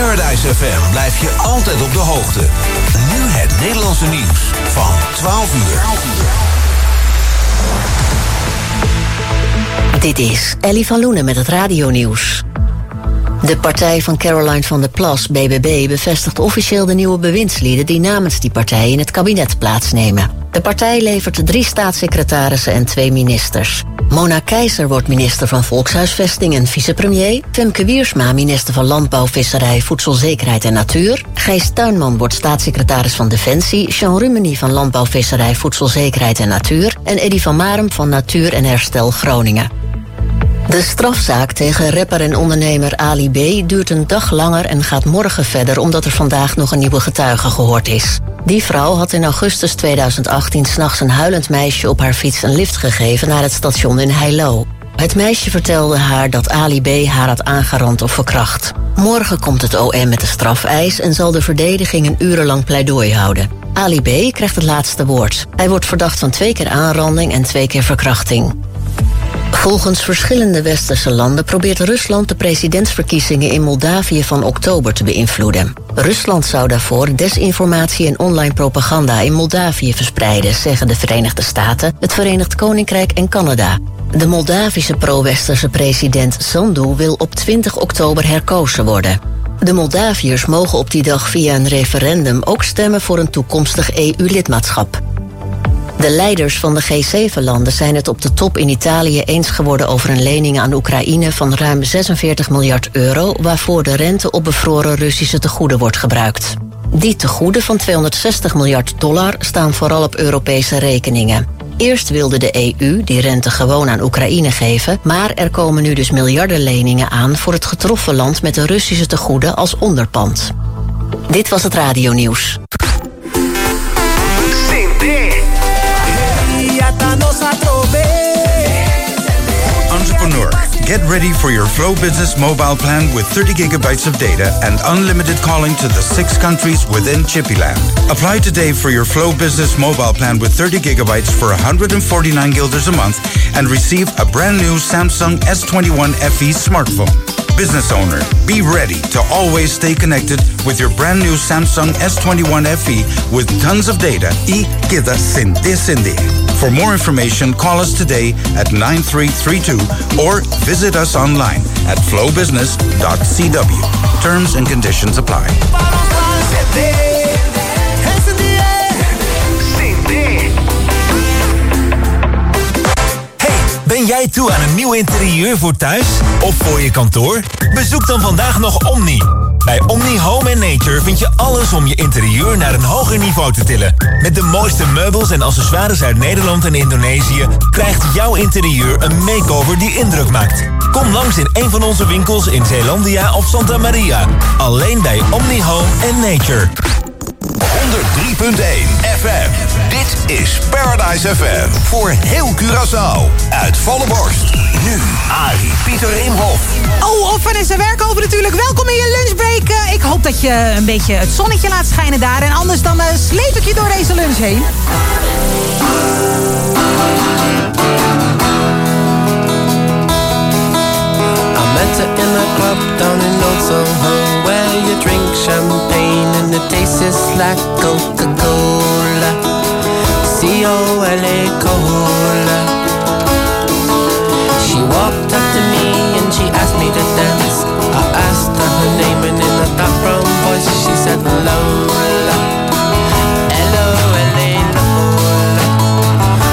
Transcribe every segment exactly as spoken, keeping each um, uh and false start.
Paradise F M blijf je altijd op de hoogte. Nu het Nederlandse nieuws van twaalf uur. Dit is Ellie van Loenen met het radionieuws. De partij van Caroline van der Plas, B B B, bevestigt officieel de nieuwe bewindslieden die namens die partij in het kabinet plaatsnemen. De partij levert drie staatssecretarissen en twee ministers. Mona Keizer wordt minister van Volkshuisvesting en vicepremier. Femke Wiersma minister van Landbouw, Visserij, Voedselzekerheid en Natuur. Gijs Tuinman wordt staatssecretaris van Defensie. Jean Rumeny van Landbouw, Visserij, Voedselzekerheid en Natuur. En Eddy van Marem van Natuur en Herstel Groningen. De strafzaak tegen rapper en ondernemer Ali B. duurt een dag langer en gaat morgen verder omdat er vandaag nog een nieuwe getuige gehoord is. Die vrouw had in augustus tweeduizend achttien 's nachts een huilend meisje op haar fiets een lift gegeven naar het station in Heilo. Het meisje vertelde haar dat Ali B. haar had aangerand of verkracht. Morgen komt het O M met de strafeis en zal de verdediging een urenlang pleidooi houden. Ali B. krijgt het laatste woord. Hij wordt verdacht van twee keer aanranding en twee keer verkrachting. Volgens verschillende westerse landen probeert Rusland de presidentsverkiezingen in Moldavië van oktober te beïnvloeden. Rusland zou daarvoor desinformatie en online propaganda in Moldavië verspreiden, zeggen de Verenigde Staten, het Verenigd Koninkrijk en Canada. De Moldavische pro-westerse president Sandu wil op twintig oktober herkozen worden. De Moldaviërs mogen op die dag via een referendum ook stemmen voor een toekomstig E U-lidmaatschap. De leiders van de G zeven landen zijn het op de top in Italië eens geworden over een lening aan Oekraïne van ruim zesenveertig miljard euro, waarvoor de rente op bevroren Russische tegoeden wordt gebruikt. Die tegoeden van tweehonderdzestig miljard dollar staan vooral op Europese rekeningen. Eerst wilde de E U die rente gewoon aan Oekraïne geven, maar er komen nu dus miljarden leningen aan voor het getroffen land met de Russische tegoeden als onderpand. Dit was het radionieuws. Entrepreneur, get ready for your Flow Business mobile plan with thirty gigabytes of data and unlimited calling to the six countries within Chippyland. Apply today for your Flow Business mobile plan with thirty gigabytes for one hundred forty-nine guilders a month and receive a brand new Samsung S twenty-one F E smartphone. Business owner, be ready to always stay connected with your brand new Samsung S twenty-one F E with tons of data y queda Cindy Cindy. For more information, call us today at nine three three two or visit us online at flow business dot c w. Terms and conditions apply. Ben jij toe aan een nieuw interieur voor thuis of voor je kantoor? Bezoek dan vandaag nog Omni. Bij Omni Home and Nature vind je alles om je interieur naar een hoger niveau te tillen. Met de mooiste meubels en accessoires uit Nederland en Indonesië krijgt jouw interieur een makeover die indruk maakt. Kom langs in een van onze winkels in Zeelandia of Santa Maria. Alleen bij Omni Home and Nature. honderd drie punt één F M. Dit is Paradise F M. Voor heel Curaçao. Uit volle borst. Nu Arie Pieter Imhoff. Oh, of Vanessa Werkhoven natuurlijk. Welkom in je lunchbreak. Uh, ik hoop dat je een beetje het zonnetje laat schijnen daar. En anders dan uh, sleep ik je door deze lunch heen. I met her in a club down in Old Soho, where you drink champagne and it tastes like Coca-Cola. C O L A Cola. She walked up to me and she asked me to dance. I asked her her name and in a dark brown voice she said Lola. L O L A Lola.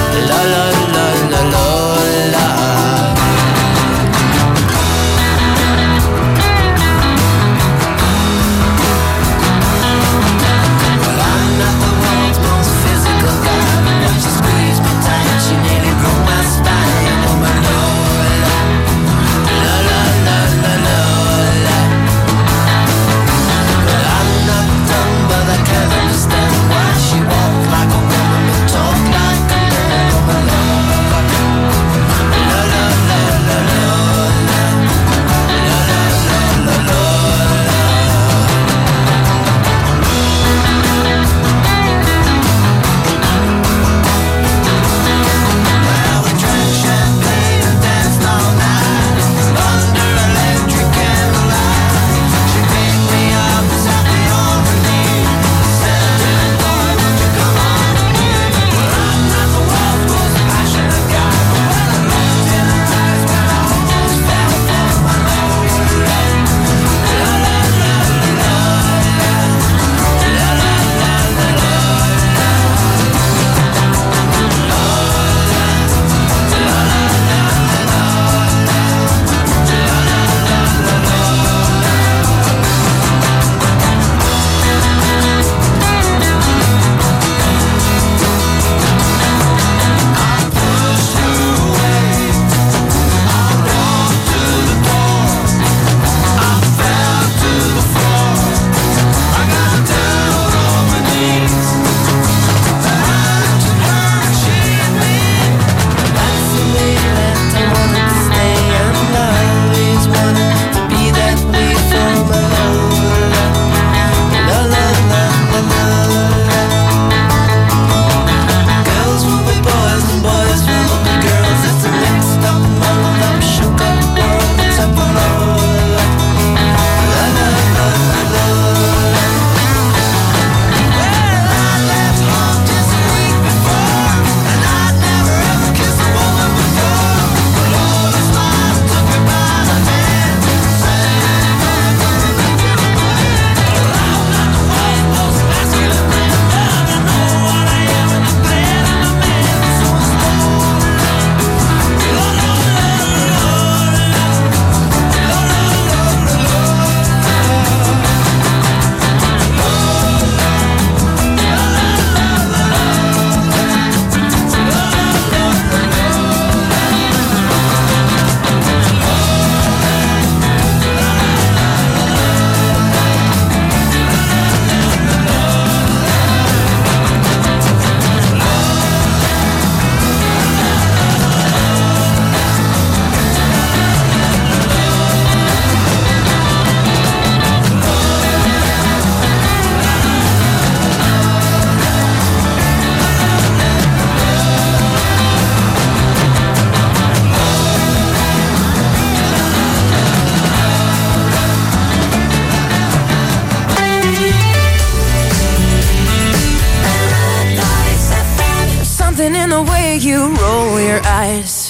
eyes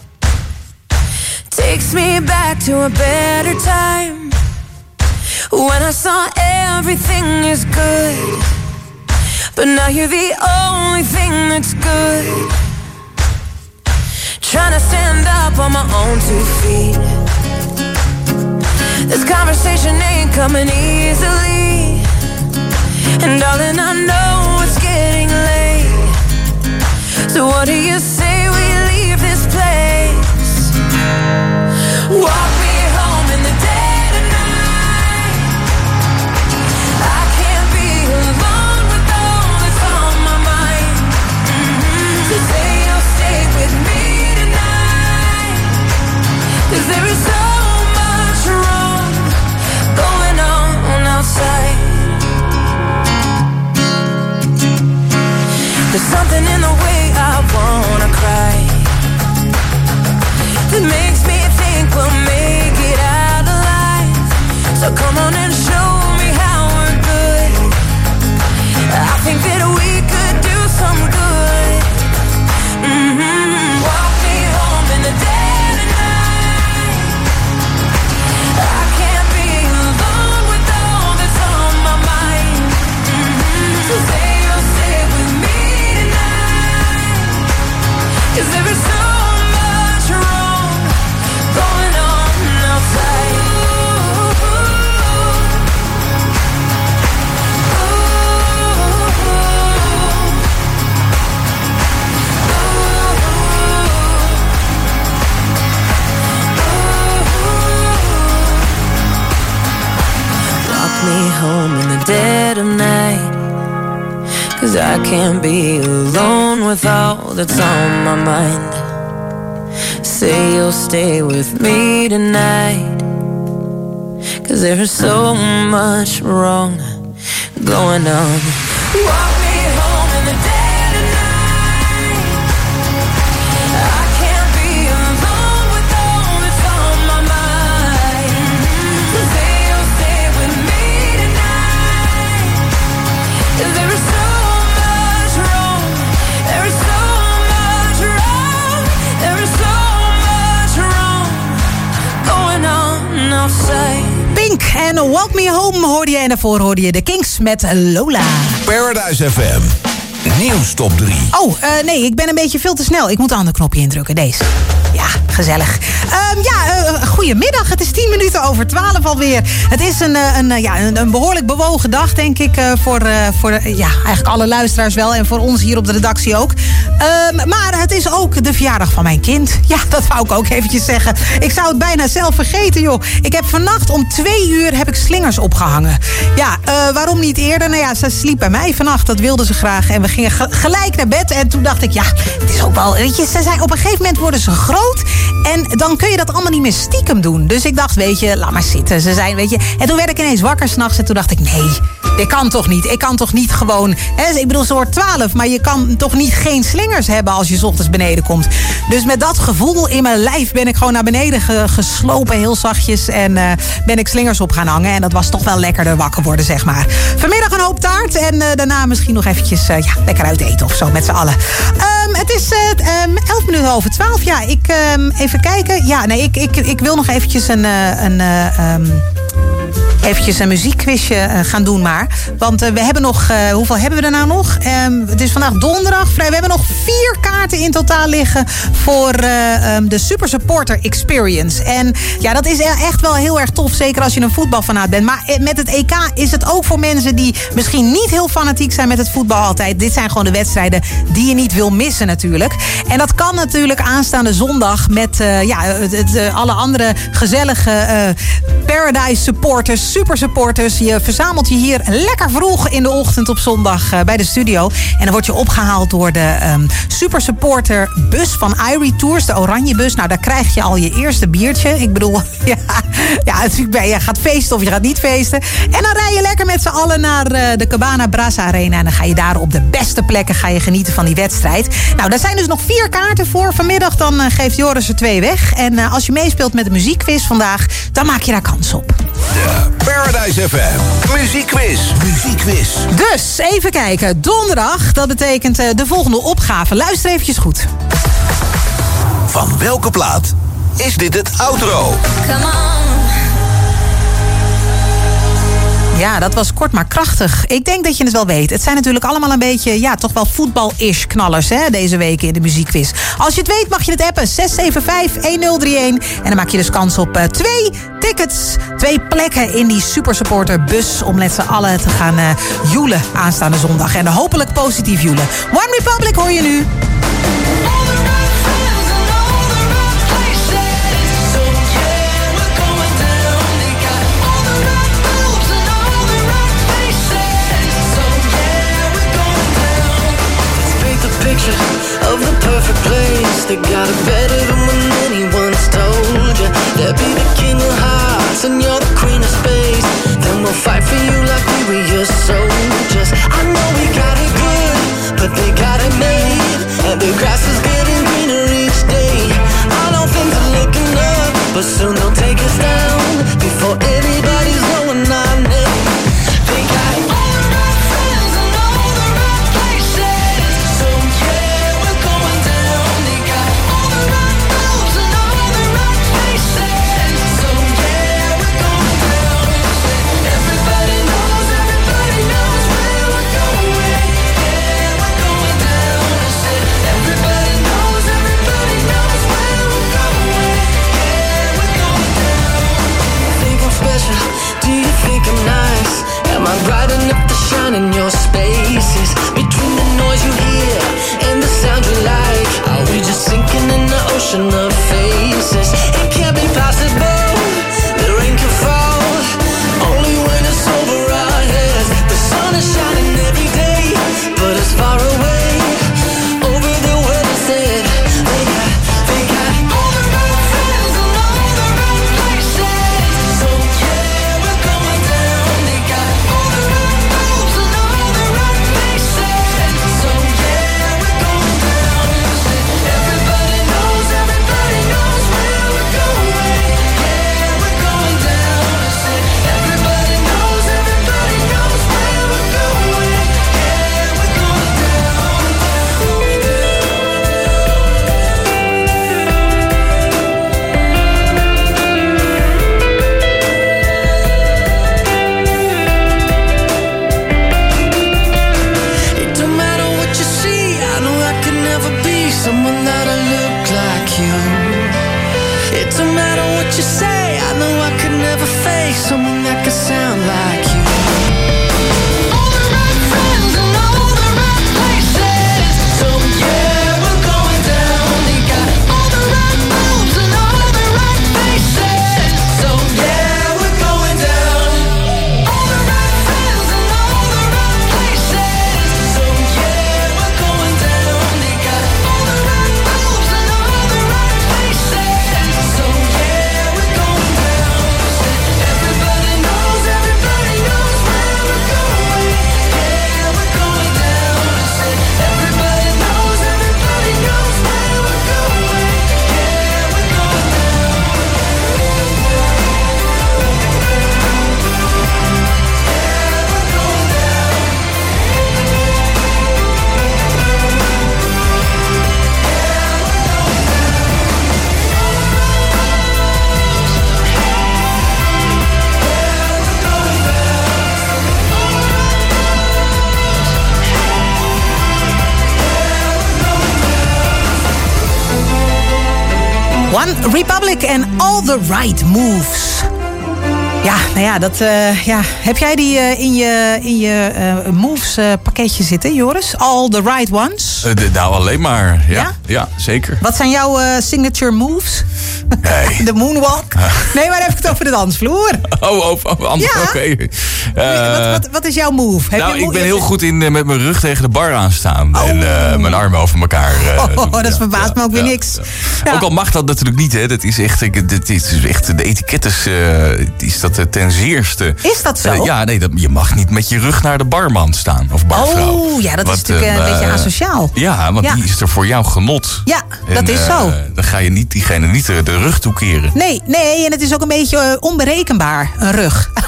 takes me back to a better time, when I saw everything is good, but now you're the only thing that's good. Trying to stand up on my own two feet. This conversation ain't coming easily, and darling, I know it's getting late. So what do you say we leave this place? Walk me home in the dead of night. I can't be alone with all that's on my mind. Mm-hmm. So say you'll stay with me tonight, 'cause there is so much wrong going on outside. There's something in the way I wanna cry that makes me think we'll make it out alive. So come on and show me how we're good. I think that we could do some good. Mm-hmm. Walk me home in the dead of night. I can't be alone with all that's on my mind. Mm-hmm. So say you'll stay with me tonight, 'cause there is so much wrong going on outside. Walk me home in the dead of night, 'cause I can't be alone with all that's on my mind. Say you'll stay with me tonight, 'cause there's so much wrong going on. Walk me home in the dead of night. I can't be alone with all that's on my mind. So say you'll stay with me tonight, 'cause there is so much wrong. There is so much wrong. There is so much wrong going on outside. Pink en Walk Me Home hoorde je. En daarvoor hoorde je de Kinks met Lola. Paradise F M. Nieuws top drie. Oh, uh, nee, ik ben een beetje veel te snel. Ik moet een ander knopje indrukken, deze. Ja, gezellig. Um, ja, uh, goedemiddag. Het is tien minuten over twaalf alweer. Het is een, een, ja, een, een behoorlijk bewogen dag, denk ik, uh, voor, uh, voor uh, ja, eigenlijk alle luisteraars wel. En voor ons hier op de redactie ook. Um, maar het is ook de verjaardag van mijn kind. Ja, dat wou ik ook eventjes zeggen. Ik zou het bijna zelf vergeten, joh. Ik heb vannacht om twee uur heb ik slingers opgehangen. Ja, uh, waarom niet eerder? Nou ja, ze sliep bij mij vannacht. Dat wilde ze graag. En we gingen ge- gelijk naar bed. En toen dacht ik, ja, het is ook wel... Weet je, ze zei, op een gegeven moment worden ze groot. En dan kun je dat allemaal niet meer stiekem doen. Dus ik dacht, weet je, laat maar zitten. Ze zijn, weet je... En toen werd ik ineens wakker 's nachts. En toen dacht ik, nee, dit kan toch niet. Ik kan toch niet gewoon... Hè, ik bedoel, ze wordt twaalf. Maar je kan toch niet geen slingers hebben als je 's ochtends beneden komt. Dus met dat gevoel in mijn lijf ben ik gewoon naar beneden ge- geslopen. Heel zachtjes. En uh, ben ik slingers op gaan hangen. En dat was toch wel lekkerder wakker worden, zeg maar. Vanmiddag een hoop taart. En uh, daarna misschien nog eventjes uh, ja, lekker uit eten of zo met z'n allen. Um, het is uh, um, elf minuten over twaalf. Ja, ik... Um, even kijken. Ja, nee, ik, ik, ik wil nog eventjes een... Uh, een uh, um, eventjes een muziekquizje uh, gaan doen maar. Want uh, we hebben nog... Uh, hoeveel hebben we er nou nog? Um, het is vandaag donderdag. Vrij, we hebben nog vier kaarten in totaal liggen... voor uh, um, de Super Supporter Experience. En ja, dat is echt wel heel erg tof. Zeker als je een voetbalfanaat bent. Maar met het E K is het ook voor mensen... die misschien niet heel fanatiek zijn met het voetbal altijd. Dit zijn gewoon de wedstrijden die je niet wil missen natuurlijk. En dat kan natuurlijk aanstaande zondag... met uh, ja, het, het, uh, alle andere gezellige uh, Paradise supporters... super supporters. Je verzamelt je hier lekker vroeg in de ochtend op zondag uh, bij de studio. En dan word je opgehaald door de um, super supporter bus van Irie Tours. De oranje bus. Nou, daar krijg je al je eerste biertje. Ik bedoel, ja, ja je gaat feesten of je gaat niet feesten. En dan rij je lekker met z'n allen naar uh, de Cabana Brasa Arena. En dan ga je daar op de beste plekken ga je genieten van die wedstrijd. Nou, daar zijn dus nog vier kaarten voor. Vanmiddag dan uh, geeft Joris er twee weg. En uh, als je meespeelt met de muziekquiz vandaag, dan maak je daar kans op. De Paradise F M Muziekquiz. Muziekquiz. Dus, even kijken. Donderdag, dat betekent uh, de volgende opgave. Luister eventjes goed. Van welke plaat is dit het outro? Come on. Ja, dat was kort maar krachtig. Ik denk dat je het wel weet. Het zijn natuurlijk allemaal een beetje, ja, toch wel voetbal-ish knallers, hè, deze week in de muziekquiz. Als je het weet, mag je het appen. zes zeven vijf een nul drie een. En dan maak je dus kans op uh, twee tickets. Twee plekken in die supersupporter bus om met z'n allen te gaan uh, joelen aanstaande zondag. En hopelijk positief joelen. One Republic hoor je nu. Of the perfect place, they got it better than when anyone's told you. They'll be the king of hearts and you're the queen of space. Then we'll fight for you like we were your soldiers. I know we got it good, but they got it made. And the grass is getting greener each day. I know things are looking up, but soon they'll take us down before anybody's knowing our name. They got it. Am I bright enough to shine in your spaces? Between the noise you hear and the sound you like, are we just sinking in the ocean of faces? It can't be possible, the rain can fall only when it's over our heads. The sun is shining every day, but it's far away over the weather's head. They got, they got all the right friends and all the right places. So yeah, we're going down. They got all the right moves and all the right places. So yeah, we're going down. Everybody knows, everybody knows where we're going. Yeah, we're going down. Everybody knows, everybody knows where we're going. Yeah, we're going It don't matter what you see, I know I could never be someone that'll look like you. It don't matter what you say, I know I could never face someone that could sound like you. All the right friends and all the right places. So yeah, we're going down. They got all the right moves and all the right faces. So yeah, we're going down. All the right friends and all the right places. So yeah, we're going down. They got all the right moves and all the right faces. So yeah, we're going down. Everybody knows, everybody knows where we're going. Yeah, we're going down. Everybody knows, everybody knows where we're going. Yeah, we're going One Republic and All the Right Moves. Ja, nou ja, dat, uh, ja. Heb jij die uh, in je, in je uh, moves uh, pakketje zitten, Joris? All the Right Ones? Uh, de, nou, alleen maar. Ja, ja? ja zeker. Wat zijn jouw uh, signature moves? Nee. De moonwalk? Nee, maar dan heb ik het over de dansvloer. Oh, oh, oh ja. Oké. Okay. Uh, wat, wat, wat is jouw move? Heb nou, je ik ben heel goed in uh, met mijn rug tegen de bar aanstaan. Oh. En uh, mijn armen over elkaar. Uh, oh, dat ja, verbaast ja, me ook weer ja, niks. Ja. Ja. Ook al mag dat natuurlijk niet, hè. Dat is echt, dat is echt de etiket is, uh, is dat ten zeerste. Is dat zo? Uh, ja, nee, dat, je mag niet met je rug naar de barman staan. Of barvrouw. Oh, ja, dat wat, is natuurlijk uh, een beetje asociaal. Ja, want ja. die is er voor jouw genot. Ja, en, dat is zo. Uh, dan ga je niet diegene niet de, de rug toekeren. Nee, nee, en het is ook een beetje uh, onberekenbaar, een rug.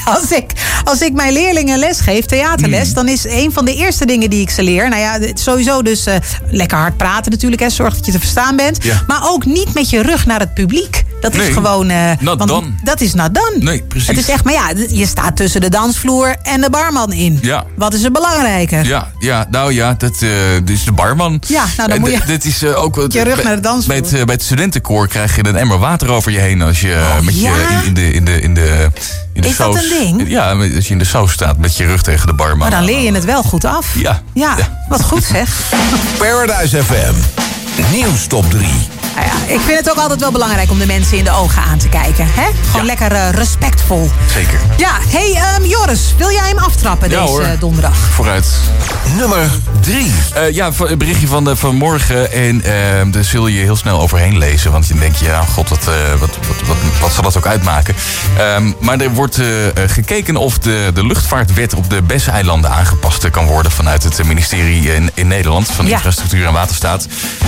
Als ik, als ik mijn leerlingen les geef, theaterles... Hmm. dan is een van de eerste dingen die ik ze leer... nou ja, sowieso dus uh, lekker hard praten natuurlijk... Hè, zorg dat je te verstaan bent. Ja. Maar ook niet met je rug naar het publiek. Dat nee, is gewoon... Uh, not want done. Dat is not done. Nee, precies. Het is echt, maar ja, je staat tussen de dansvloer en de barman in. Ja. Wat is er belangrijker? Ja, ja nou ja, dat, uh, dit is de barman. Ja, nou dan en moet je... D- dit is uh, ook... je rug naar de dansvloer. Bij het, uh, bij het studentenkoor krijg je een emmer water over je heen... als je oh, met ja? je in, in de... In de, in de In de is saus. dat een ding? Ja, als je in de saus staat met je rug tegen de barman. Maar dan leer je het wel goed af. Ja. Ja, ja. Wat goed zeg. Paradise F M. Nieuws top drie. Nou ja, ik vind het ook altijd wel belangrijk om de mensen in de ogen aan te kijken. Hè? Gewoon ja. lekker uh, respectvol. Zeker. Ja, hey um, Joris, wil jij hem aftrappen ja, deze hoor. donderdag? Vooruit. Nummer drie. Uh, ja, een berichtje van uh, vanmorgen. En uh, daar zul je heel snel overheen lezen. Want je denkt, ja, god, wat, uh, wat, wat, wat, wat zal dat ook uitmaken? Um, maar er wordt uh, gekeken of de, de luchtvaartwet op de B E S-eilanden aangepast kan worden... vanuit het ministerie in, in Nederland van ja. Infrastructuur en Waterstaat.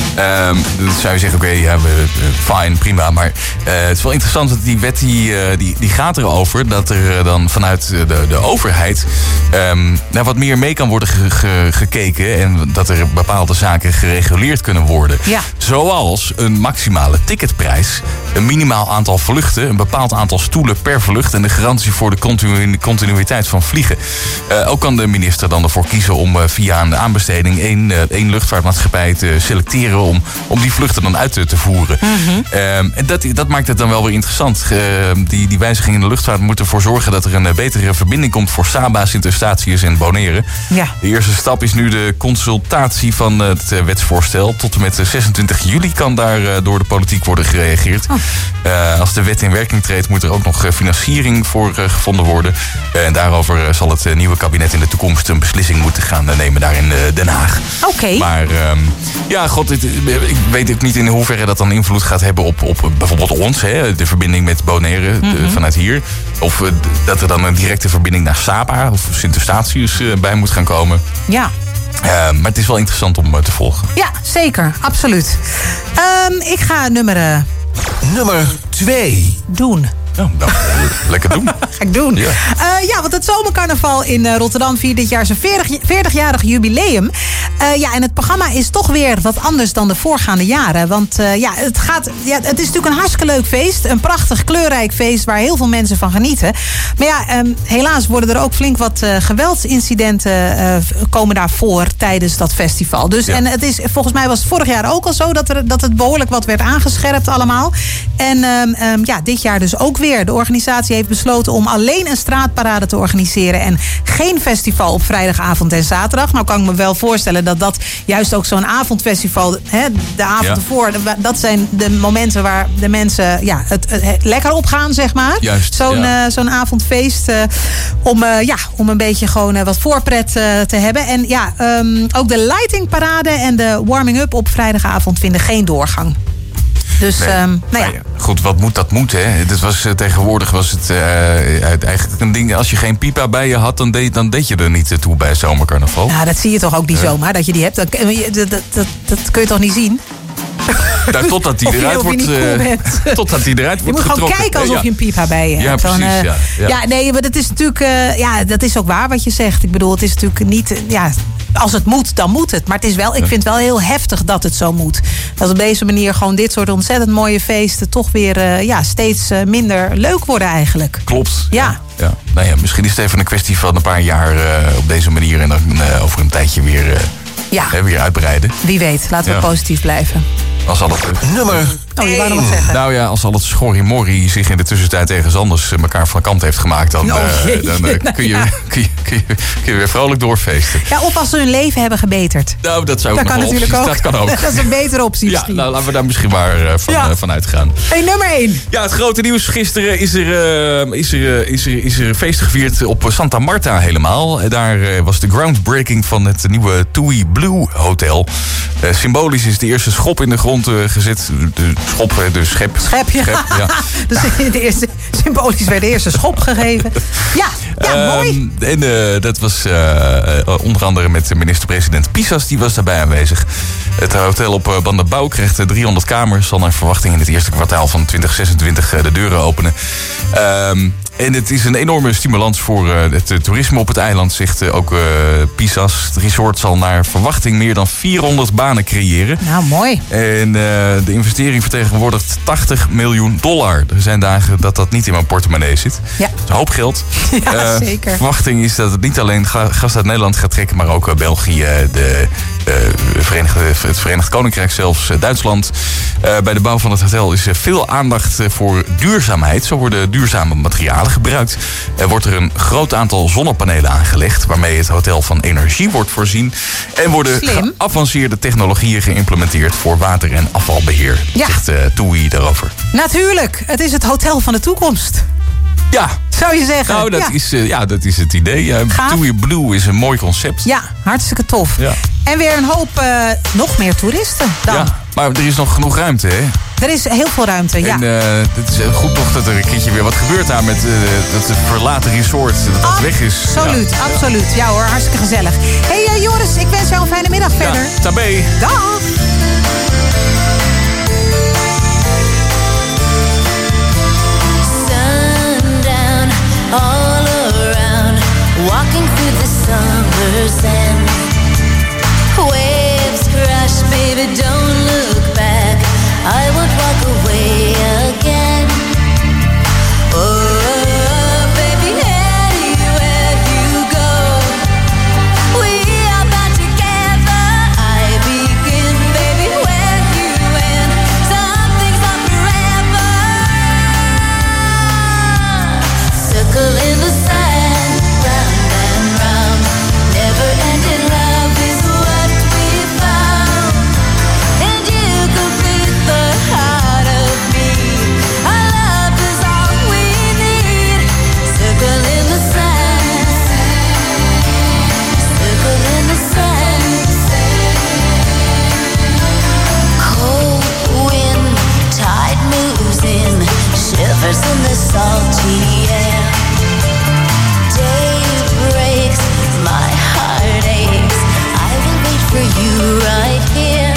Um, dan zou je zeggen, oké, okay, ja, uh, fine, prima. Maar uh, het is wel interessant, dat die wet die, uh, die, die gaat erover... dat er uh, dan vanuit de, de overheid um, nou, wat meer mee kan worden ge, ge, gekeken... en dat er bepaalde zaken gereguleerd kunnen worden. Ja. Zoals een maximale ticketprijs, een minimaal aantal vluchten... een bepaald aantal stoelen per vlucht... en de garantie voor de continu, continuïteit van vliegen. Uh, ook kan de minister dan ervoor kiezen om uh, via een aanbesteding... één, uh, één luchtvaartmaatschappij te selecteren... om, om die vluchten dan uit te, te voeren. Mm-hmm. Uh, en dat, dat maakt het dan wel weer interessant. Uh, die, die wijzigingen in de luchtvaart moeten ervoor zorgen... dat er een uh, betere verbinding komt voor Saba, Sint-Eustatius en Bonaire. Ja. De eerste stap is nu de consultatie van uh, het uh, wetsvoorstel. Tot en met zesentwintig juli kan daar uh, door de politiek worden gereageerd. Oh. Uh, als de wet in werking treedt, moet er ook nog uh, financiering voor uh, gevonden worden. Uh, en daarover uh, zal het uh, nieuwe kabinet in de toekomst een beslissing moeten gaan uh, nemen daar in uh, Den Haag. Oké. Okay. Maar um, ja, god, dit, ik weet ook niet in hoeverre dat dan invloed gaat hebben op, op bijvoorbeeld ons. Hè, de verbinding met Bonaire mm-hmm. de, vanuit hier. Of uh, dat er dan een directe verbinding naar Saba of Sint-Eustatius uh, bij moet gaan komen. Ja. Uh, maar het is wel interessant om uh, te volgen. Ja, zeker. Absoluut. Um, ik ga nummer... Uh... Nummer twee. Doen. Oh, nou, lekker doen. Ga ik doen. Ja. Uh, ja, want het zomercarnaval in uh, Rotterdam viert dit jaar zijn veertigjarig jubileum. Uh, ja, en het programma is toch weer wat anders dan de voorgaande jaren. Want uh, ja, het, gaat, ja, het is natuurlijk een hartstikke leuk feest. Een prachtig, kleurrijk feest waar heel veel mensen van genieten. Maar ja, um, helaas worden er ook flink wat uh, geweldsincidenten uh, komen daarvoor tijdens dat festival. Dus, ja. En het is, volgens mij was het vorig jaar ook al zo dat, er, dat het behoorlijk wat werd aangescherpt allemaal. En um, um, ja, dit jaar dus ook weer. De organisatie heeft besloten om alleen een straatparade te organiseren... en geen festival op vrijdagavond en zaterdag. Nou kan ik me wel voorstellen dat dat juist ook zo'n avondfestival... Hè, de avond ja. ervoor, dat zijn de momenten waar de mensen ja, het, het, het lekker opgaan, zeg maar. Juist, zo'n, ja. uh, zo'n avondfeest uh, om, uh, ja, om een beetje gewoon uh, wat voorpret uh, te hebben. En ja, um, ook de lightingparade en de warming-up op vrijdagavond vinden geen doorgang. Dus, nee. um, nou ja. Goed, wat moet, dat moet, hè. Het was, uh, tegenwoordig was het uh, eigenlijk een ding... als je geen pipa bij je had, dan deed, dan deed je er niet toe bij zomercarnaval. Nou, dat zie je toch ook niet uh. zomaar, dat je die hebt. Dat, dat, dat, dat, dat kun je toch niet zien? Nou, totdat die eruit wordt, uh, totdat die eruit wordt getrokken. Je moet gewoon kijken alsof ja. je een pipa bij je hebt. Ja, precies. Van, uh, ja, ja. ja, nee, maar dat is natuurlijk... Uh, ja, dat is ook waar wat je zegt. Ik bedoel, het is natuurlijk niet... Uh, ja, als het moet, dan moet het. Maar het is wel, ik vind het wel heel heftig dat het zo moet. Dat op deze manier gewoon dit soort ontzettend mooie feesten... toch weer uh, ja, steeds uh, minder leuk worden eigenlijk. Klopt. Ja. ja. Nou ja, misschien is het even een kwestie van een paar jaar uh, op deze manier... en dan uh, over een tijdje weer, uh, ja. uh, weer uitbreiden. Wie weet, laten we ja. positief blijven. Als al het, nummer Oh, je wou nog wat zeggen. Nou ja, als al het schorrimorri zich in de tussentijd ergens anders elkaar van kant heeft gemaakt... dan, oh, uh, dan uh, kun, je, ja. kun, je, kun, je, kun je weer vrolijk doorfeesten. Ja, of als ze hun leven hebben gebeterd. Nou, dat zou ook dat nog kan opties, ook. Dat kan ook. Dat is een betere optie ja, misschien. nou, laten we daar misschien maar uh, van, ja. uh, van uitgaan. Hey, nummer één. Ja, het grote nieuws. Gisteren is er, uh, is er, uh, is er, is er een feest gevierd op Santa Marta helemaal. Daar uh, was de groundbreaking van het nieuwe TUI Blue Hotel. Uh, symbolisch is de eerste schop in de grond uh, gezet. De schop, de schep. Schep, ja. Schep, ja. Dus ja. De eerste, symbolisch werd de eerste schop gegeven. Ja, ja um, mooi. En uh, dat was uh, uh, onder andere met minister-president Pisas, die was daarbij aanwezig. Het hotel op uh, Bandabau krijgt uh, driehonderd kamers. Zal naar verwachting in het eerste kwartaal van twintig zesentwintig uh, de deuren openen. Um, En het is een enorme stimulans voor uh, het uh, toerisme op het eiland, zegt uh, ook uh, Pisas. Het resort zal naar verwachting meer dan vierhonderd banen creëren. Nou, mooi. En uh, de investering vertegenwoordigt tachtig miljoen dollar. Er zijn dagen dat dat niet in mijn portemonnee zit. Ja. Dat is een hoop geld. Ja, uh, zeker. Verwachting is dat het niet alleen ga- gas uit Nederland gaat trekken, maar ook uh, België, de, uh, Verenigde, het Verenigd Koninkrijk zelfs, uh, Duitsland. Uh, bij de bouw van het hotel is uh, veel aandacht uh, voor duurzaamheid. Zo worden duurzame materialen gebruikt. Er wordt er een groot aantal zonnepanelen aangelegd, waarmee het hotel van energie wordt voorzien. En worden Slim. geavanceerde technologieën geïmplementeerd voor water- en afvalbeheer. Ja. Zegt uh, TUI daarover. Natuurlijk, het is het hotel van de toekomst. Ja. Zou je zeggen. Nou, dat, ja. is, uh, ja, dat is het idee. Uh, Gaaf. TUI Blue is een mooi concept. Ja, hartstikke tof. Ja. En weer een hoop, uh, nog meer toeristen dan. Ja, maar er is nog genoeg ruimte, hè? Er is heel veel ruimte, ja. En uh, het is uh, goed toch dat er een keertje weer wat gebeurt daar met uh, dat het verlaten resort, dat dat weg is. Absoluut, Ja. absoluut. Ja hoor, hartstikke gezellig. Hé hey, uh, Joris, ik wens jou een fijne middag verder. Ja, tabé. Dag! Sundown all around, walking through the summer's end. Waves crash, baby, don't look back. I won't walk away again. Oh, baby, anywhere you go, we are bound together. I begin, baby, where you end. Some things are forever. Circle in the sand, round and round. Never-ending love is what we found. And you complete the heart of me. Our love is all we need. Circle in the sand. Circle in the sand. Cold wind, tide moves in, shivers in the salty air. Day breaks, my heart aches. I will wait for you right here.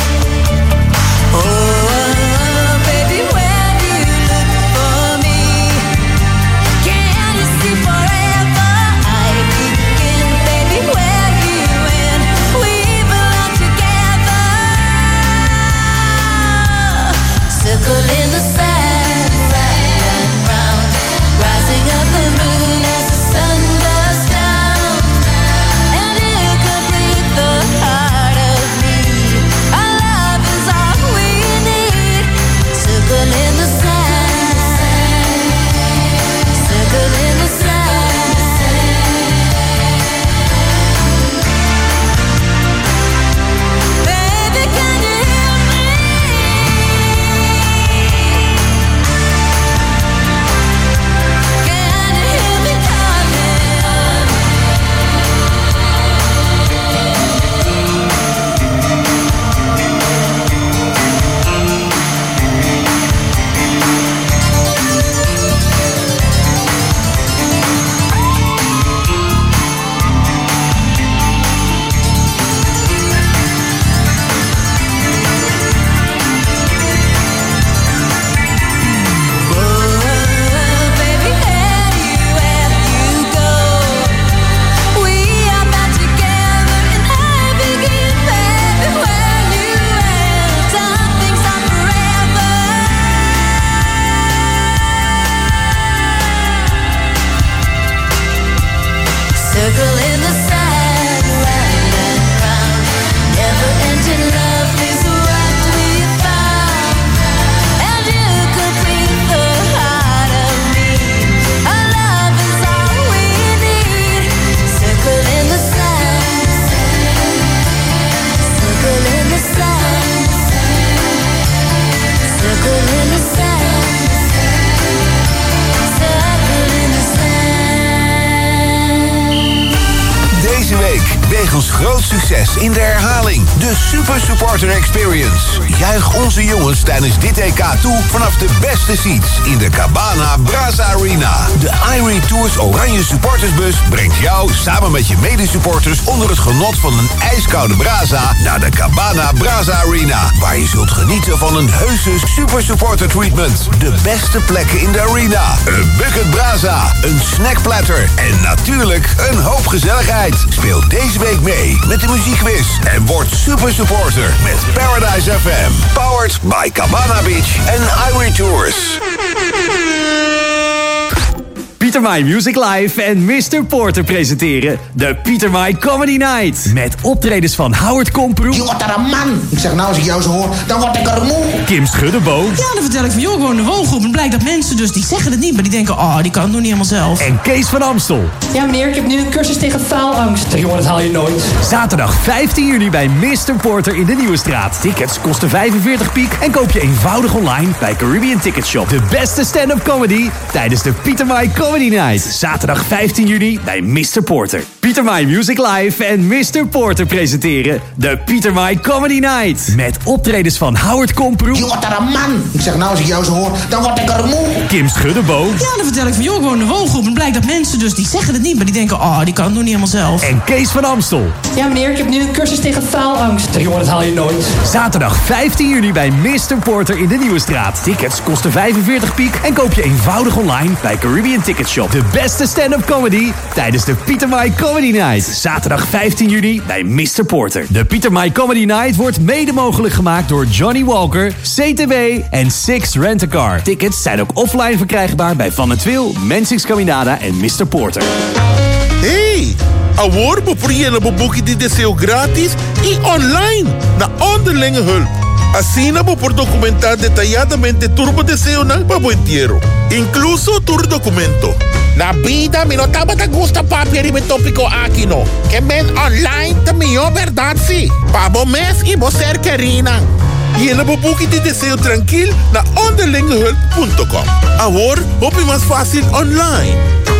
Oh, baby, when you look for me, can you see forever? I begin, baby, where you end. We belong together. Circle in the sand, round and round, rising up wegens groot succes in de herhaling. De Super Supporter Experience. Juich onze jongens tijdens dit E K toe vanaf de beste seats in de Cabana Brazza Arena. De Irie Tours Oranje Supportersbus brengt jou samen met je medesupporters onder het genot van een ijskoude Brazza naar de Cabana Brazza Arena, waar je zult genieten van een heuse Super Supporter Treatment. De beste plekken in de arena. Een bucket Brazza, een snackplatter en natuurlijk een hoop gezelligheid. Speel deze week mee met de muziekquiz en word Super Supporter met Paradise F M. Powered by Cabana Beach en Irie Tours. Pieter Mai Music Live en mister Porter presenteren de Pieter Mai Comedy Night. Met optredens van Howard Komproe. Je wordt daar een man. Ik zeg nou, als ik jou zo hoor, dan word ik er moe. Kim Schuddeboom. Ja, dan vertel ik van, joh, gewoon de woongroep. En blijkt dat mensen dus, die zeggen het niet, maar die denken, oh, die kan het nog niet helemaal zelf. En Kees van Amstel. Ja meneer, ik heb nu een cursus tegen faalangst. Jongen, dat haal je nooit. Zaterdag vijftien juni bij mister Porter in de Nieuwe Straat. Tickets kosten vijfenveertig piek en koop je eenvoudig online bij Caribbean Ticket Shop. De beste stand-up comedy tijdens de Pieter Mai Comedy Night. Zaterdag vijftien juni bij mister Porter. Pieter Mai Music Live en mister Porter presenteren de Pieter Mai Comedy Night. Met optredens van Howard Komproe. Je wordt daar een man. Ik zeg nou, als ik jou zo hoor, dan word ik er moe. Kim Schuddeboom. Ja, dan vertel ik van, joh, gewoon de woongroep. En blijkt dat mensen dus, die zeggen het niet, maar die denken, oh, die kan het nog niet helemaal zelf. En Kees van Amstel. Ja meneer, ik heb nu een cursus tegen faalangst. Jongen, dat haal je nooit. Zaterdag vijftien juni bij mister Porter in de Nieuwe Straat. Tickets kosten vijfenveertig piek en koop je eenvoudig online bij Caribbean Ticket Shop. De beste stand-up comedy tijdens de Pieter Mai Comedy Night. Zaterdag vijftien juni bij mister Porter. De Pieter Mai Comedy Night wordt mede mogelijk gemaakt door Johnny Walker, C T W en Six Rent-A-Car. Tickets zijn ook offline verkrijgbaar bij Van het Wiel, Mensings Caminada en mister Porter. Hey! Agora por ir no book de deseo grátis e online na onderlinge hulp. Assina por documentar detalladamente turbo deseo na baboentiero. Incluso tur documento. Na vida, mi no taba te gusta papier y mi tópico aquí no. Que men online te mio verdad si. Pabo mes y vos ser querina. E na book de deseo tranquil na onderlingehulp punt com. Agora, hoop je mais fácil online.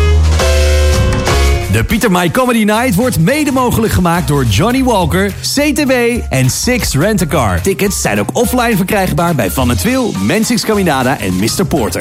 De Pieter Mai Comedy Night wordt mede mogelijk gemaakt door Johnny Walker, C T W en Six Rent-A-Car. Tickets zijn ook offline verkrijgbaar bij Van het Wiel, Mensings Caminada en mister Porter.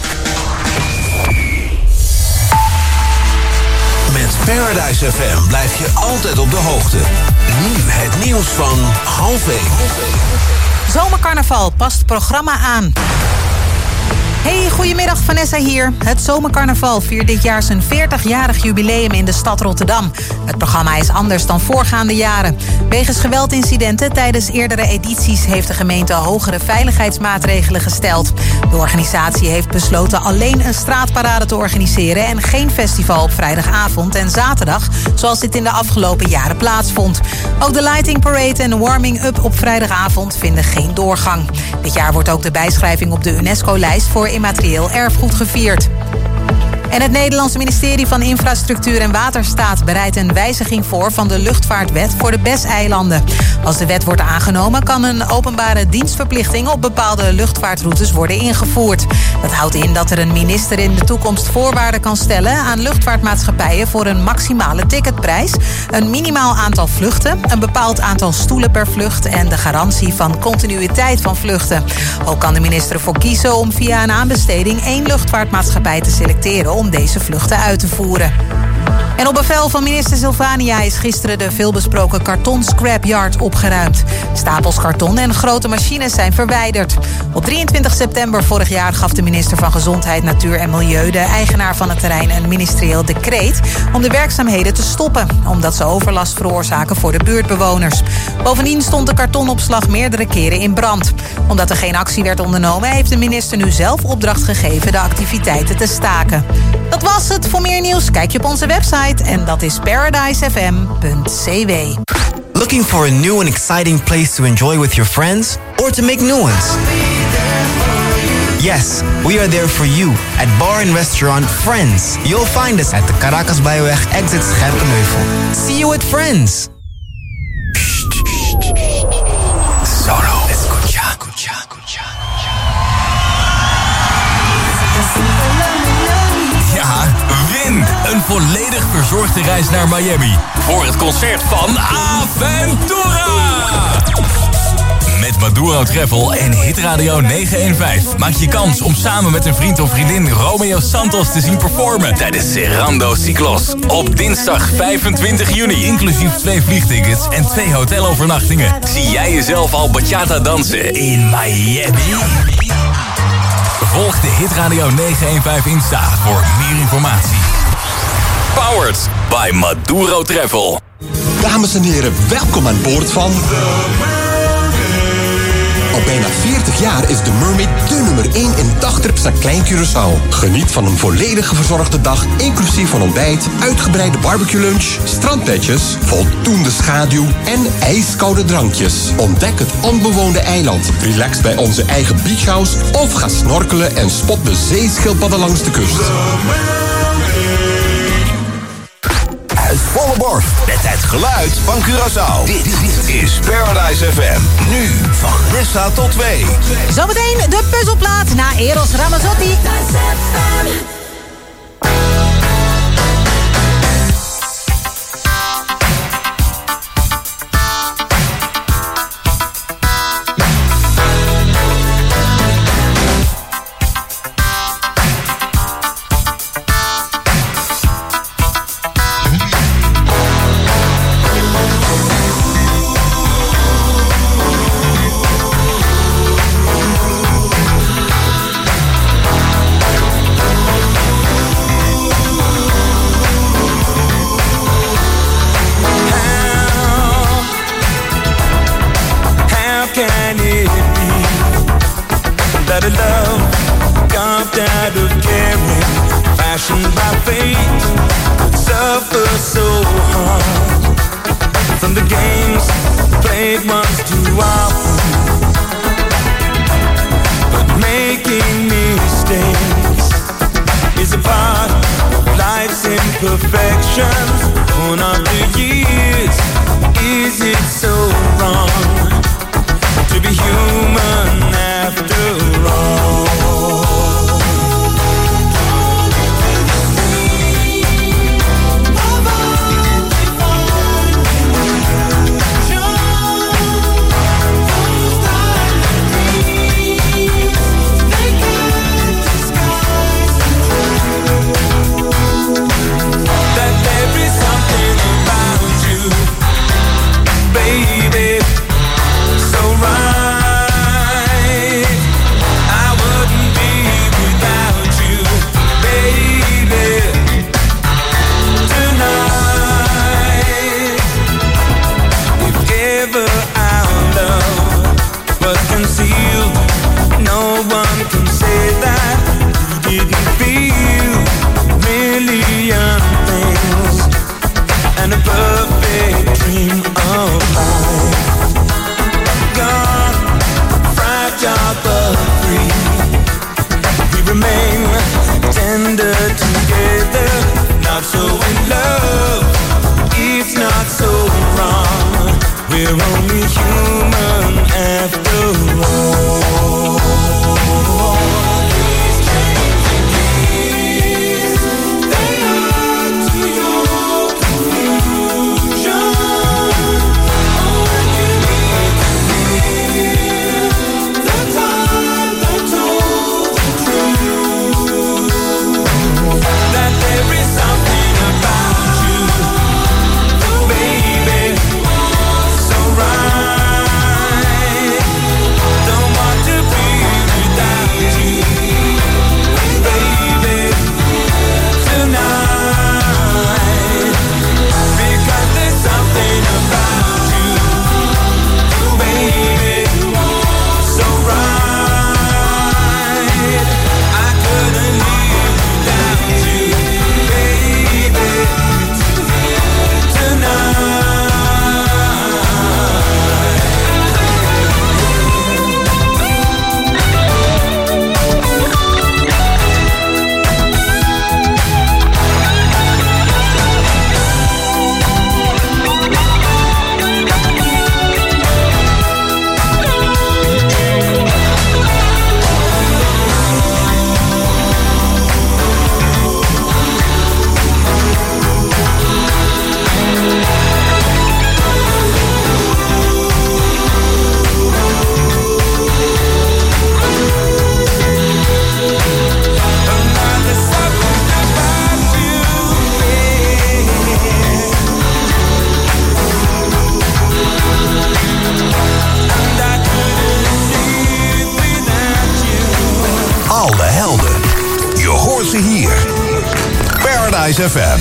Met Paradise F M blijf je altijd op de hoogte. Nu het nieuws van half één. Zomercarnaval past programma aan. Hey, goedemiddag, Vanessa hier. Het Zomercarnaval viert dit jaar zijn veertigjarig jubileum in de stad Rotterdam. Het programma is anders dan voorgaande jaren. Wegens geweldincidenten tijdens eerdere edities heeft de gemeente hogere veiligheidsmaatregelen gesteld. De organisatie heeft besloten alleen een straatparade te organiseren en geen festival op vrijdagavond en zaterdag, zoals dit in de afgelopen jaren plaatsvond. Ook de lighting parade en de warming-up op vrijdagavond vinden geen doorgang. Dit jaar wordt ook de bijschrijving op de UNESCO-lijst voor immaterieel erfgoed gevierd. En het Nederlandse ministerie van Infrastructuur en Waterstaat bereidt een wijziging voor van de luchtvaartwet voor de B E S-eilanden. Als de wet wordt aangenomen, kan een openbare dienstverplichting op bepaalde luchtvaartroutes worden ingevoerd. Dat houdt in dat er een minister in de toekomst voorwaarden kan stellen aan luchtvaartmaatschappijen voor een maximale ticketprijs, een minimaal aantal vluchten, een bepaald aantal stoelen per vlucht en de garantie van continuïteit van vluchten. Ook kan de minister ervoor kiezen om via een aanbesteding één luchtvaartmaatschappij te selecteren om deze vluchten uit te voeren. En op bevel van minister Sylvania is gisteren de veelbesproken karton scrapyard opgeruimd. Stapels karton en grote machines zijn verwijderd. Op drieëntwintig september vorig jaar gaf de minister van Gezondheid, Natuur en Milieu de eigenaar van het terrein een ministerieel decreet om de werkzaamheden te stoppen, omdat ze overlast veroorzaken voor de buurtbewoners. Bovendien stond de kartonopslag meerdere keren in brand. Omdat er geen actie werd ondernomen, heeft de minister nu zelf opdracht gegeven de activiteiten te staken. Dat was het. Voor meer nieuws kijk je op onze website en dat is paradise f m punt c w. Looking for a new and exciting place to enjoy with your friends or to make new ones? Yes, we are there for you at bar and restaurant Friends. You'll find us at the Caracas Byweg exit Scherpenheuvel. See you at Friends. Solo, escucha, escucha, escucha. Ja, win! Een volledig verzorgde reis naar Miami. Voor het concert van Aventura! Met Maduro Travel en Hitradio negenhonderdvijftien maak je kans om samen met een vriend of vriendin Romeo Santos te zien performen tijdens Serrando Ciclos op dinsdag vijfentwintig juni. Inclusief twee vliegtickets en twee hotelovernachtingen. Zie jij jezelf al bachata dansen in Miami? Volg de Hitradio negenhonderdvijftien Insta voor meer informatie. Powered by Maduro Travel. Dames en heren, welkom aan boord van... Al bijna veertig jaar is de Mermaid de nummer één in dagtrips naar Klein Curaçao. Geniet van een volledig verzorgde dag, inclusief van ontbijt, uitgebreide barbecue lunch, strandbedjes, voldoende schaduw en ijskoude drankjes. Ontdek het onbewoonde eiland, relax bij onze eigen beachhouse of ga snorkelen en spot de zeeschildpadden langs de kust. Uit volle borst met het geluid van Curaçao. Dit, dit is Paradise F M. Nu van Nessa tot twee. Zometeen de puzzelplaat na Eros Ramazzotti. Right. hoor ze hier. Paradise F M.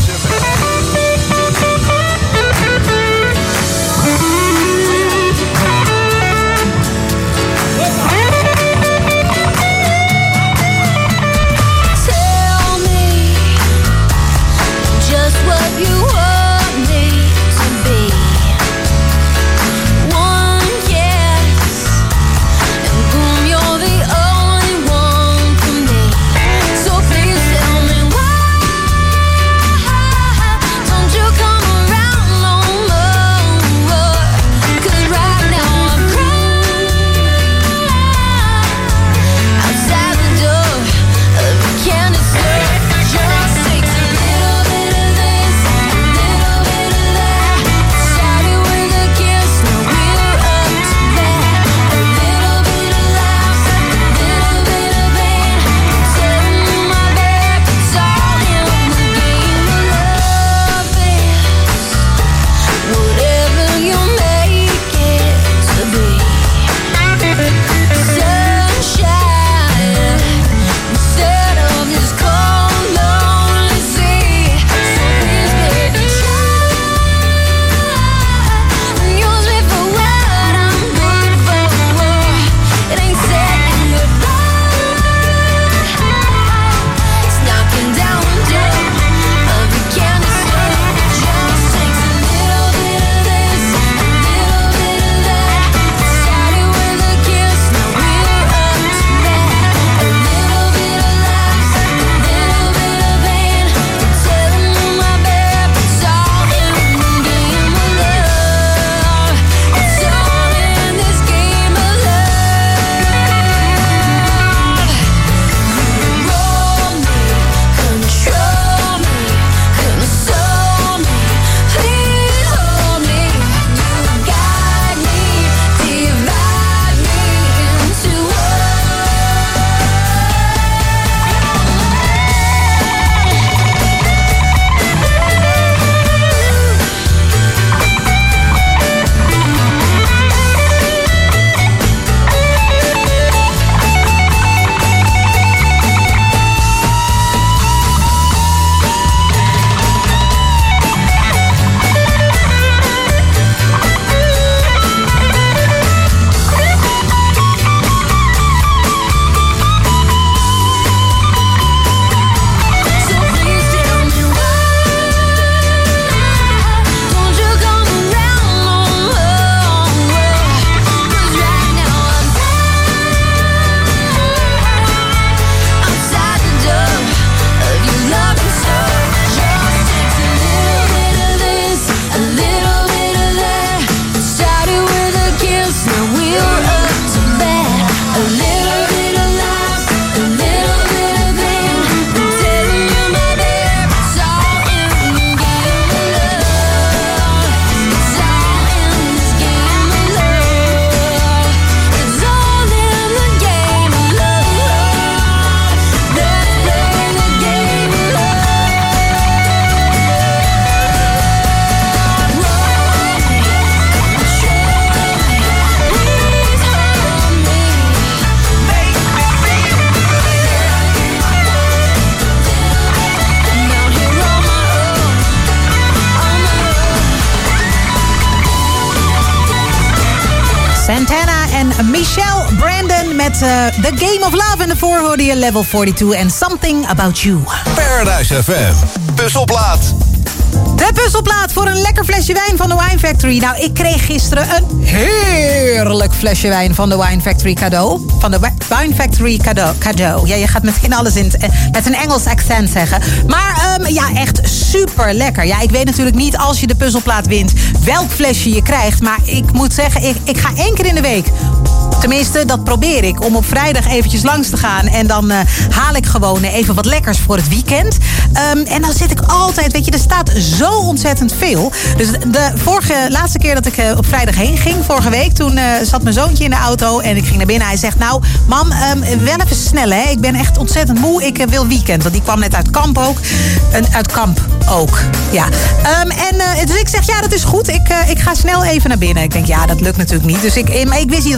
Santana en Michelle Brandon met uh, The Game of Love. En daarvoor hoorde je Level tweeënveertig en Something About You. Paradise F M, puzzelplaat. De puzzelplaat voor een lekker flesje wijn van de Wine Factory. Nou, ik kreeg gisteren een heerlijk flesje wijn van de Wine Factory cadeau. Van de Wine Factory cadeau. cadeau. Ja, je gaat meteen alles in t, met een Engels accent zeggen. Maar um, ja, echt super lekker. Ja, ik weet natuurlijk niet als je de puzzelplaat wint welk flesje je krijgt. Maar ik moet zeggen, ik, ik ga één keer in de week... Tenminste, dat probeer ik, om op vrijdag eventjes langs te gaan. En dan uh, haal ik gewoon even wat lekkers voor het weekend. Um, en dan zit ik altijd, weet je, er staat zo ontzettend veel. Dus de vorige, laatste keer dat ik uh, op vrijdag heen ging, vorige week... toen uh, zat mijn zoontje in de auto en ik ging naar binnen. Hij zegt, nou, mam, um, wel even snel, hè. Ik ben echt ontzettend moe, ik uh, wil weekend. Want die kwam net uit kamp ook. Uh, uit kamp ook, ja. Um, en uh, dus ik zeg, ja, dat is goed. Ik, uh, ik ga snel even naar binnen. Ik denk, ja, dat lukt natuurlijk niet. Dus ik, maar ik wist niet wat ik moest nemen.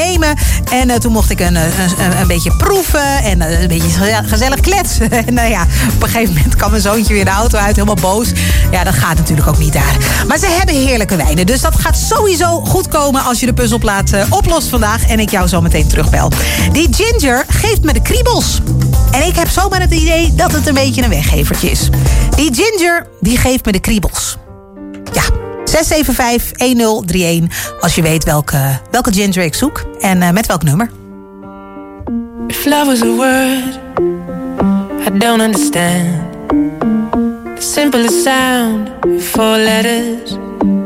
nemen. En uh, toen mocht ik een, een, een beetje proeven en uh, een beetje gezellig kletsen. En nou uh, ja, op een gegeven moment kwam mijn zoontje weer de auto uit, helemaal boos. Ja, dat gaat natuurlijk ook niet daar. Maar ze hebben heerlijke wijnen, dus dat gaat sowieso goed komen als je de puzzelplaat uh, oplost vandaag en ik jou zo meteen terugbel. Die ginger geeft me de kriebels. En ik heb zomaar het idee dat het een beetje een weggevertje is. Die ginger, die geeft me de kriebels. Ja, zes zeven vijf een nul drie een als je weet welke, welke ginger ik zoek. En uh, met welk nummer. If love was a word I don't understand. The simplest sound, four letters.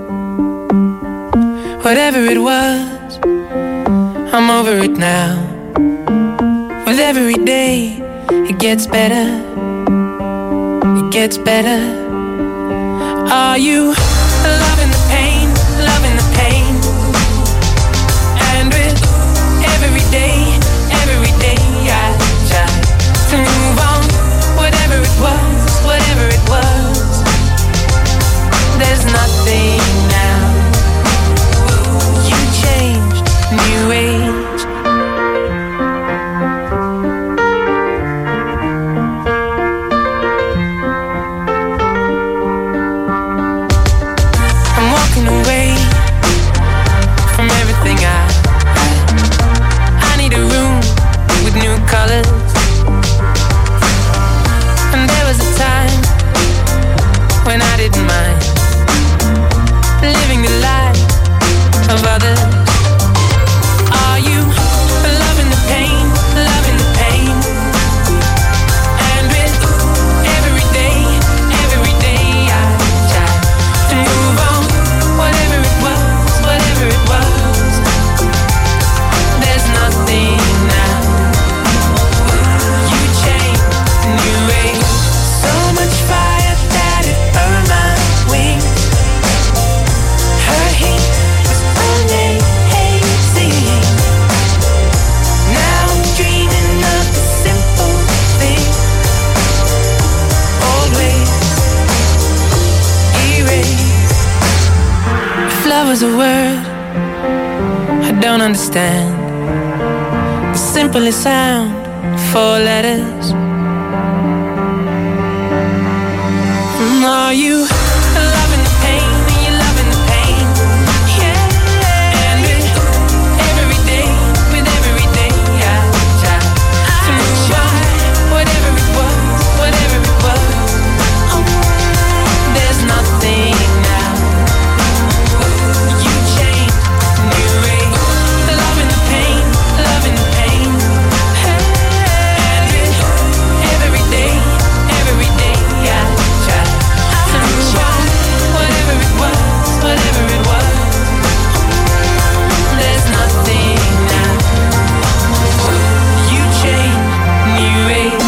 Whatever it was, I'm over it now. With every day, it gets better. It gets better. Are you loving the pain, loving the pain? And with every day, every day I try to move on. Whatever it was, whatever it was, there's nothing now. You changed, new age. I'm walking away from everything I had. I need a room with new colors. And there was a time when I didn't mind living the life of others. Are you loving the pain, loving the pain? And with every day, every day I try to move on. Whatever it was, whatever it was, there's nothing now. You changed, new age. So much fire that it burned my wings. Her heat was only hazy. Now I'm dreaming of the simple thing. Always erase. If love was a word I don't understand. The simplest sound, four letters. Are you loving the pain? Are you loving the pain? Yeah. And with every day, with every day I try to move on. Whatever it was, whatever it was, there's nothing now. You changed, new age. Loving the pain, loving the pain. And with every day, every day I try to move on. Whatever it was, whatever it was, there's nothing now. You changed, new age.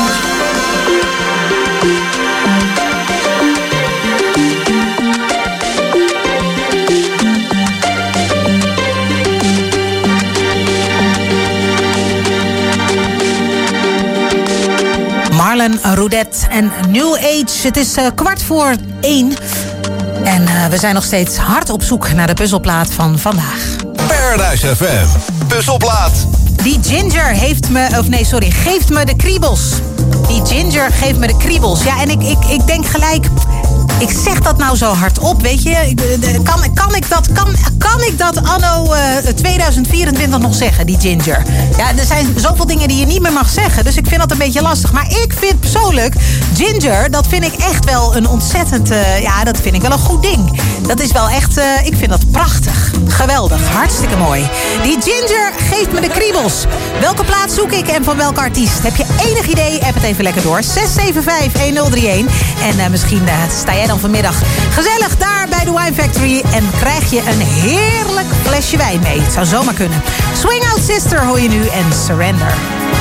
Marlon Roudet en New Age. Het is uh, kwart voor één. En uh, we zijn nog steeds hard op zoek naar de puzzelplaat van vandaag. Paradise F M. Puzzelplaat. Die ginger heeft me, of nee, sorry, geeft me de kriebels. Die ginger geeft me de kriebels. Ja, en ik, ik, ik denk gelijk, ik zeg dat nou zo hardop, weet je. Kan, kan, ik, dat, kan, kan ik dat anno uh, tweeduizend vierentwintig nog zeggen, die ginger? Ja, er zijn zoveel dingen die je niet meer mag zeggen, dus ik vind dat een beetje lastig. Maar ik vind persoonlijk, ginger, dat vind ik echt wel een ontzettend, uh, ja, dat vind ik wel een goed ding. Dat is wel echt, uh, ik vind dat prachtig. Geweldig, hartstikke mooi. Die ginger geeft me de kriebels. Welke plaats zoek ik en van welke artiest? Heb je enig idee? App het even lekker door. zes zeven vijf een nul drie een. En uh, misschien uh, sta jij dan vanmiddag gezellig daar bij de Wine Factory en krijg je een heerlijk flesje wijn mee. Het zou zomaar kunnen. Swing Out Sister hoor je nu en Surrender.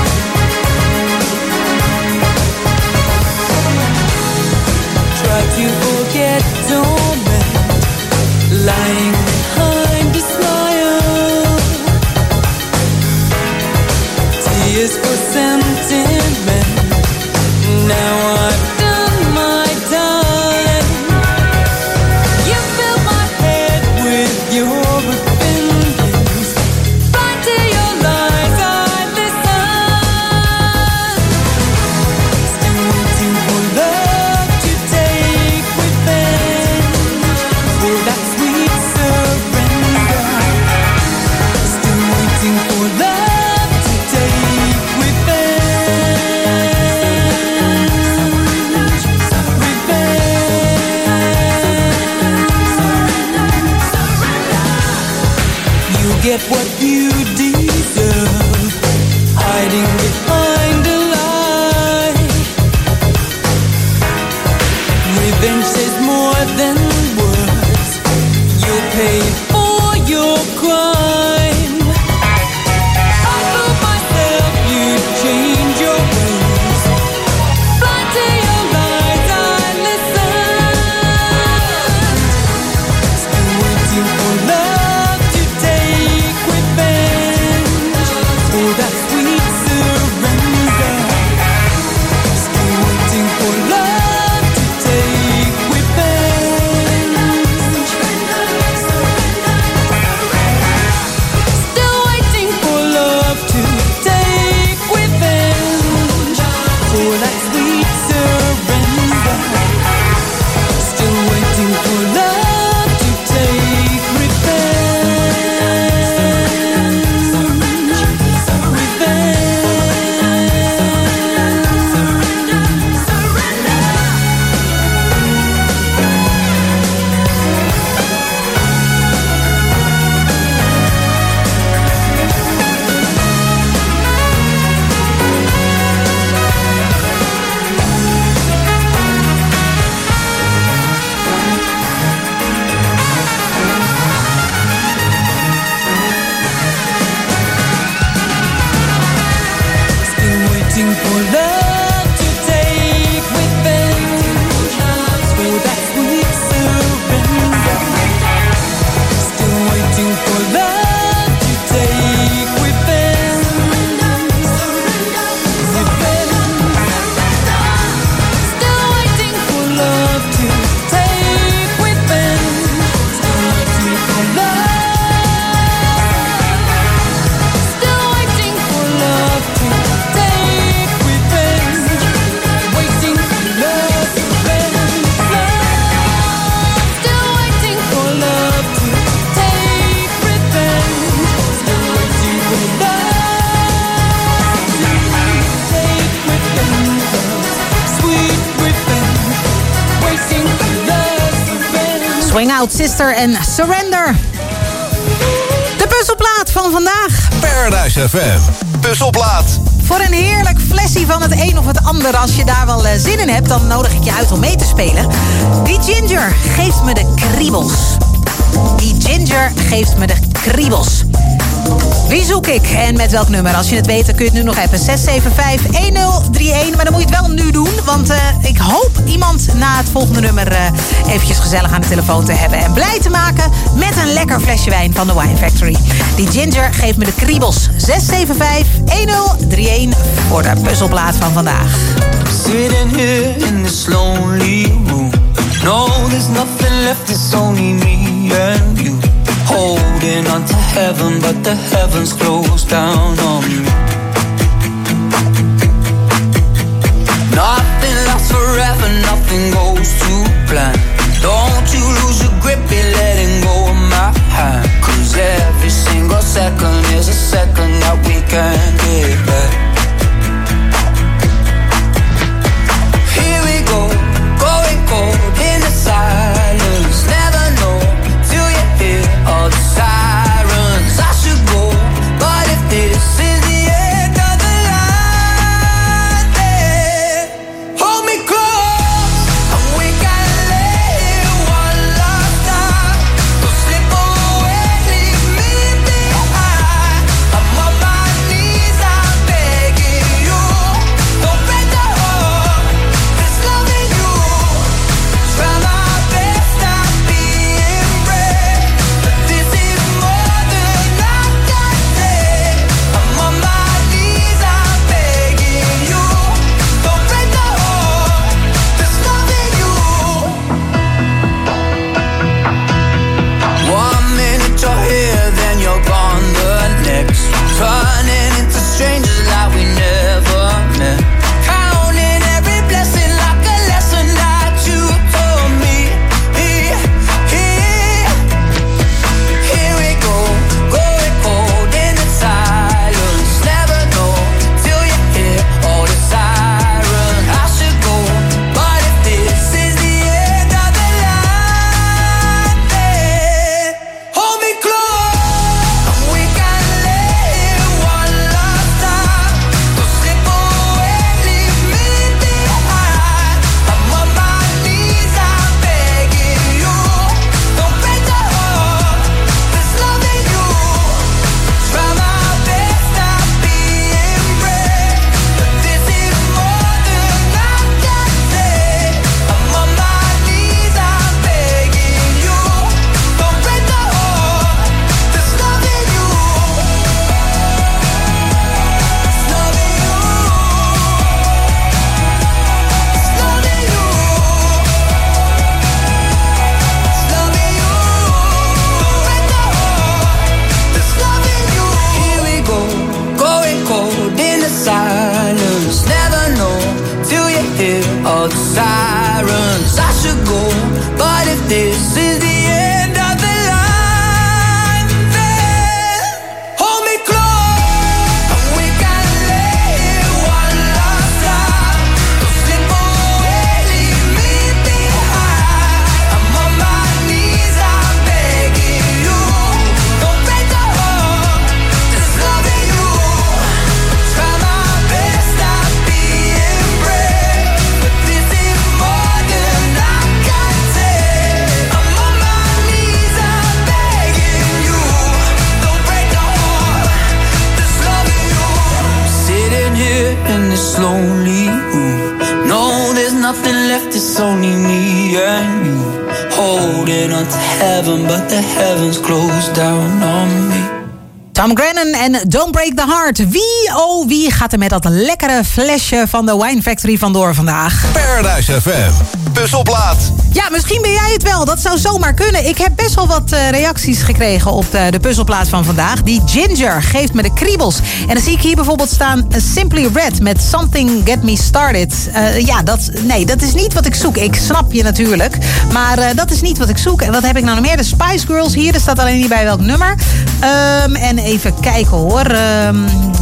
Try to forget, don't lying behind a smile. Tears for sentiment. Now I've done my time. You fill my head with your opinions. Right to your Swing Out Sister en Surrender. De puzzelplaat van vandaag. Paradise F M. Puzzelplaat. Voor een heerlijk flesje van het een of het ander. Als je daar wel zin in hebt, dan nodig ik je uit om mee te spelen. Die ginger geeft me de kriebels. Die ginger geeft me de kriebels. Wie zoek ik en met welk nummer? Als je het weet, dan kun je het nu nog hebben. zes zeven vijf een nul drie een. Maar dan moet je het wel nu doen. Want uh, ik hoop iemand na het volgende nummer uh, eventjes gezellig aan de telefoon te hebben. En blij te maken met een lekker flesje wijn van de Wine Factory. Die ginger geeft me de kriebels. zes zeven vijf een nul drie een voor de puzzelplaat van vandaag. Sitting here in this lonely room. No, there's nothing left, it's only me and you. Holding on to heaven, but the heavens close down on me. Nothing lasts forever, nothing goes to plan. Don't you lose your grip, be letting go of my hand. Cause every single second is a second that we can't get back. Here we go, going cold in the silence. Never know till you hear all the sirens. I should go, but if this is the end of the line, then hold me close, and we can lay one last time. Don't slip away, leave me behind. I'm on my knees, I'm begging you. Don't break the heart that's loving you. Try my best not being brave, but this is more than I can say. I'm on my knees, I'm begging you. Don't break the heart that's loving you. One minute you're here, then you're gone the next. Turning into strangers like we never met. Counting every blessing like a lesson that you told me. Here, here, here we go, going cold in the silence. Never know till you hear all the sirens. I should go, but if this is the end of the line, then hold me close, and we can lay one last time. Don't slip away, leave me behind. I'm on my knees, I'm begging you. Don't break the heart that's loving you. Try my best not being brave, but this is more than I can say. I'm on my knees, I'm begging you. Don't break the heart that's loving you. It's loving you. It's loving you. It's loving you. Don't break the heart that's loving you. Here we go, going cold in the silence. Never know till you hear all the sirens. I should go, but if this is the end of the line, then hold me close, and we can lay one last time. Don't slip away, leave me behind. I'm on my knees, I'm begging you. Don't break the heart that's loving you. Try my best not being brave, but this is more than I can say. I'm on my knees, I'm begging you. Don't break the heart that's loving you. Sitting here in this lonely room. No, there's nothing left, it's only me and you. Holding on to heaven, but the heavens closed down on me. Tom Grennan en Don't Break the Heart. Wie, oh wie, gaat er met dat lekkere flesje van de Wine Factory vandoor vandaag? Paradise F M. Puzzelplaat. Ja, misschien ben jij het wel. Dat zou zomaar kunnen. Ik heb best wel wat uh, reacties gekregen op de, de puzzelplaat van vandaag. Die ginger geeft me de kriebels. En dan zie ik hier bijvoorbeeld staan Simply Red met Something Get Me Started. Uh, ja, dat, nee, dat is niet wat ik zoek. Ik snap je natuurlijk. Maar uh, dat is niet wat ik zoek. En wat heb ik nou nog meer? De Spice Girls hier. Er staat alleen niet bij welk nummer. Um, en even kijken hoor. Um,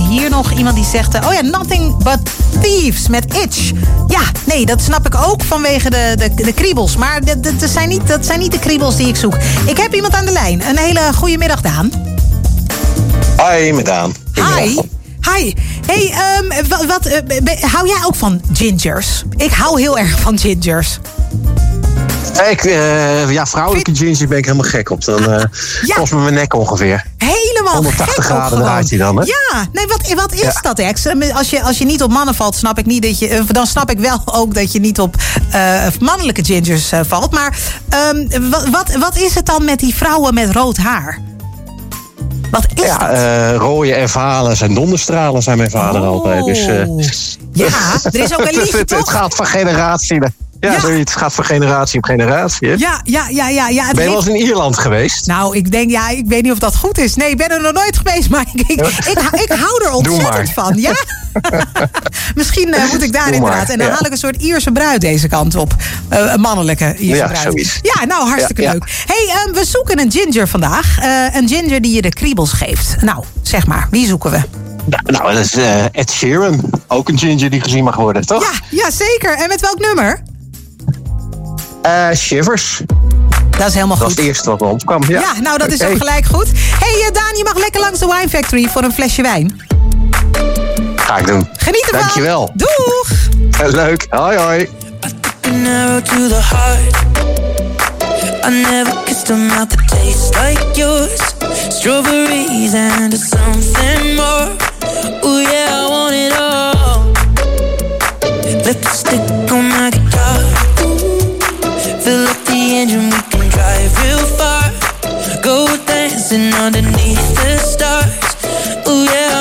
hier nog iemand die zegt... Uh, oh ja, Nothing But Thieves met Itch. Ja, nee, dat snap ik ook vanwege de, de, de kriebels. Maar dat, dat, zijn niet, dat zijn niet de kriebels die ik zoek. Ik heb iemand aan de lijn. Een hele goede middag, Daan. Hi, met Daan. Hi. Hi. Hey, um, wat, wat, uh, be, hou jij ook van gingers? Ik hou heel erg van gingers. Ik, uh, ja, vrouwelijke gingers ben ik helemaal gek op. Dan uh, ja. kost me mijn nek ongeveer. Helemaal honderdtachtig graden draait hij dan, hè? Ja, nee, wat, wat is ja. dat, Ex? Als je, als je niet op mannen valt, snap ik niet dat je... Dan snap ik wel ook dat je niet op uh, mannelijke gingers uh, valt. Maar um, wat, wat, wat is het dan met die vrouwen met rood haar? Wat is ja, dat? Uh, rooien en valen zijn donderstralen, zei mijn vader oh. altijd. Dus, uh, ja, er is ook een liedje, het, toch? Het gaat van generatie naar... Ja, ja. Het gaat van generatie op generatie. Hè? Ja, ja, ja, ja, ja. Het ben je wel heeft... eens in Ierland geweest? Nou, ik denk, ja, ik weet niet of dat goed is. Nee, ik ben er nog nooit geweest, maar ik, ik, ik, ik hou er ontzettend van. Ja? Misschien uh, moet ik daar Doe inderdaad. Maar, en dan ja. haal ik een soort Ierse bruid deze kant op. Uh, een mannelijke Ierse ja, bruid. Zoiets. Ja, nou, hartstikke ja, leuk. Ja. hey, um, we zoeken een ginger vandaag. Uh, een ginger die je de kriebels geeft. Nou, zeg maar, wie zoeken we? Nou, dat is uh, Ed Sheeran. Ook een ginger die gezien mag worden, toch? Ja, ja, zeker. En met welk nummer? Uh, Shivers. Dat is helemaal goed. Dat was het eerste wat me opkwam. Ja, ja nou dat is okay. ook gelijk goed. Hey uh, Daan, je mag lekker langs de Wine Factory voor een flesje wijn. Ga ik doen. Geniet ervan. Dankjewel. Doeg. Leuk. Hoi hoi. An arrow to the heart. I never kissed a mouth that tastes like yours. Strawberries and something more. Ooh yeah, I want it all. Lipstick on my guitar. Fill up the engine, we can drive real far. Go dancing underneath the stars. Ooh yeah.